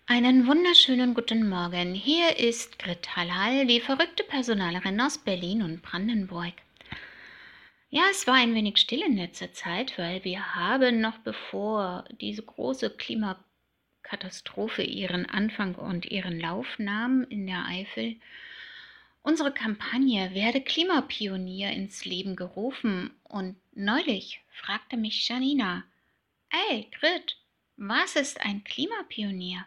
Einen wunderschönen guten Morgen. Hier ist Grit Halal, die verrückte Personalerin aus Berlin und Brandenburg. Ja, es war ein wenig still in letzter Zeit, weil wir haben noch bevor diese große Klimakatastrophe ihren Anfang und ihren Lauf nahm in der Eifel, unsere Kampagne Werde Klimapionier ins Leben gerufen. Und neulich fragte mich Janina: Ey, Grit, was ist ein Klimapionier?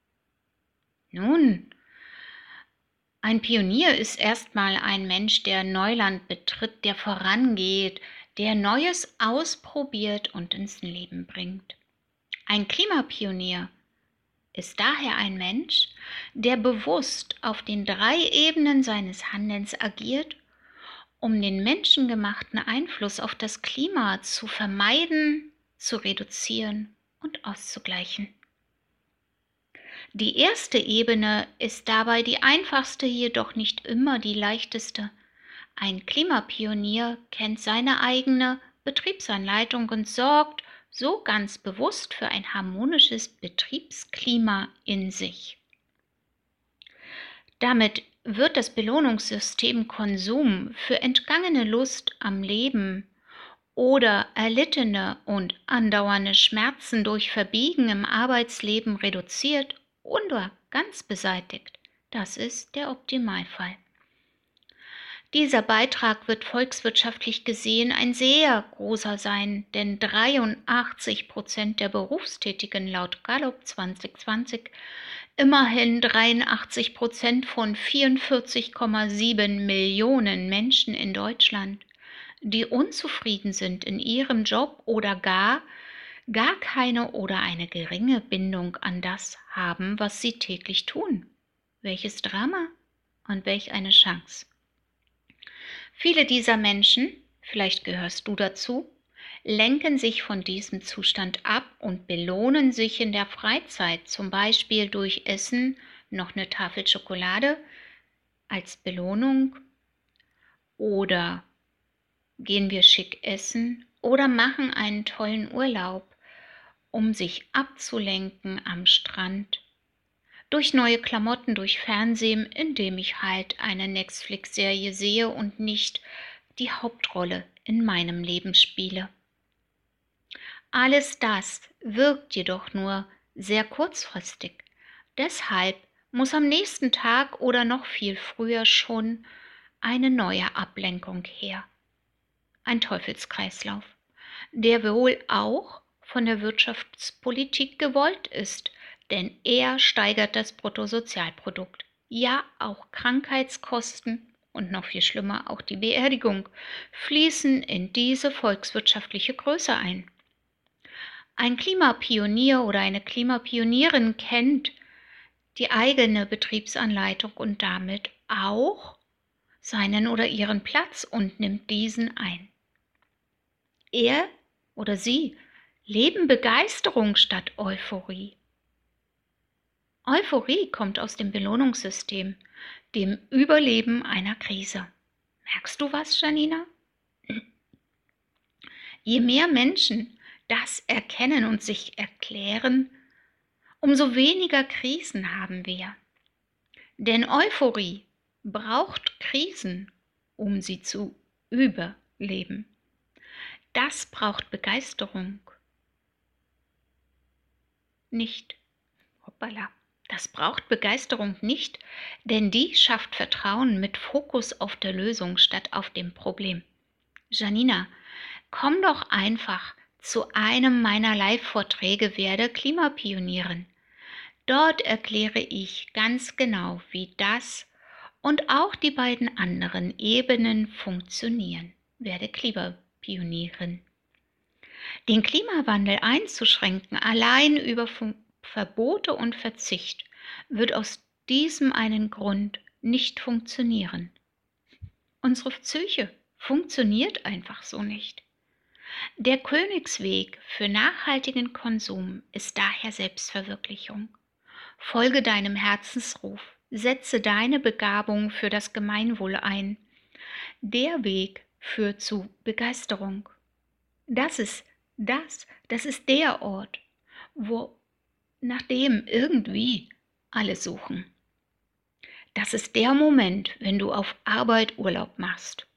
Nun, ein Pionier ist erstmal ein Mensch, der Neuland betritt, der vorangeht, der Neues ausprobiert und ins Leben bringt. Ein Klimapionier ist daher ein Mensch, der bewusst auf den 3 Ebenen seines Handelns agiert, um den menschengemachten Einfluss auf das Klima zu vermeiden, zu reduzieren und auszugleichen. Die erste Ebene ist dabei die einfachste, jedoch nicht immer die leichteste. Ein Klimapionier kennt seine eigene Betriebsanleitung und sorgt so ganz bewusst für ein harmonisches Betriebsklima in sich. Damit wird das Belohnungssystem Konsum für entgangene Lust am Leben oder erlittene und andauernde Schmerzen durch Verbiegen im Arbeitsleben reduziert oder ganz beseitigt. Das ist der Optimalfall. Dieser Beitrag wird volkswirtschaftlich gesehen ein sehr großer sein, denn 83% der Berufstätigen laut Gallup 2020, immerhin 83% von 44,7 Millionen Menschen in Deutschland, die unzufrieden sind in ihrem Job oder gar keine oder eine geringe Bindung an das haben, was sie täglich tun. Welches Drama und welch eine Chance. Viele dieser Menschen, vielleicht gehörst du dazu, lenken sich von diesem Zustand ab und belohnen sich in der Freizeit, zum Beispiel durch Essen, noch eine Tafel Schokolade als Belohnung, oder gehen wir schick essen oder machen einen tollen Urlaub, um sich abzulenken am Strand, durch neue Klamotten, durch Fernsehen, indem ich halt eine Netflix-Serie sehe und nicht die Hauptrolle in meinem Leben spiele. Alles das wirkt jedoch nur sehr kurzfristig. Deshalb muss am nächsten Tag oder noch viel früher schon eine neue Ablenkung her. Ein Teufelskreislauf, der wohl auch von der Wirtschaftspolitik gewollt ist, denn er steigert das Bruttosozialprodukt. Ja, auch Krankheitskosten und noch viel schlimmer auch die Beerdigung fließen in diese volkswirtschaftliche Größe ein. Ein Klimapionier oder eine Klimapionierin kennt die eigene Betriebsanleitung und damit auch seinen oder ihren Platz und nimmt diesen ein. Er oder sie leben Begeisterung statt Euphorie. Euphorie kommt aus dem Belohnungssystem, dem Überleben einer Krise. Merkst du was, Janina? Je mehr Menschen das erkennen und sich erklären, umso weniger Krisen haben wir. Denn Euphorie braucht Krisen, um sie zu überleben. Das braucht Begeisterung nicht. Hoppala. Das braucht Begeisterung nicht, denn die schafft Vertrauen mit Fokus auf der Lösung statt auf dem Problem. Janina, komm doch einfach zu einem meiner Live-Vorträge Werde Klimapionierin. Dort erkläre ich ganz genau, wie das und auch die beiden anderen Ebenen funktionieren. Werde Klimapionierin. Den Klimawandel einzuschränken, allein über Verbote und Verzicht, wird aus diesem einen Grund nicht funktionieren. Unsere Psyche funktioniert einfach so nicht. Der Königsweg für nachhaltigen Konsum ist daher Selbstverwirklichung. Folge deinem Herzensruf, setze deine Begabung für das Gemeinwohl ein. Der Weg führt zu Begeisterung. Das ist der Ort, wo nachdem irgendwie alle suchen. Das ist der Moment, wenn du auf Arbeit Urlaub machst,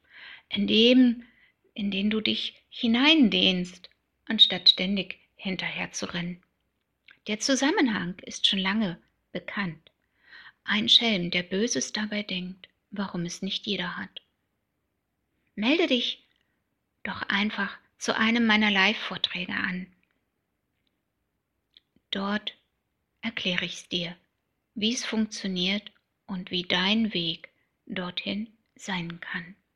in den du dich hineindehnst, anstatt ständig hinterher zu rennen. Der Zusammenhang ist schon lange bekannt. Ein Schelm, der Böses dabei denkt, warum es nicht jeder hat. Melde dich doch einfach zu einem meiner Live-Vorträge an. Dort erkläre ich es dir, wie es funktioniert und wie dein Weg dorthin sein kann.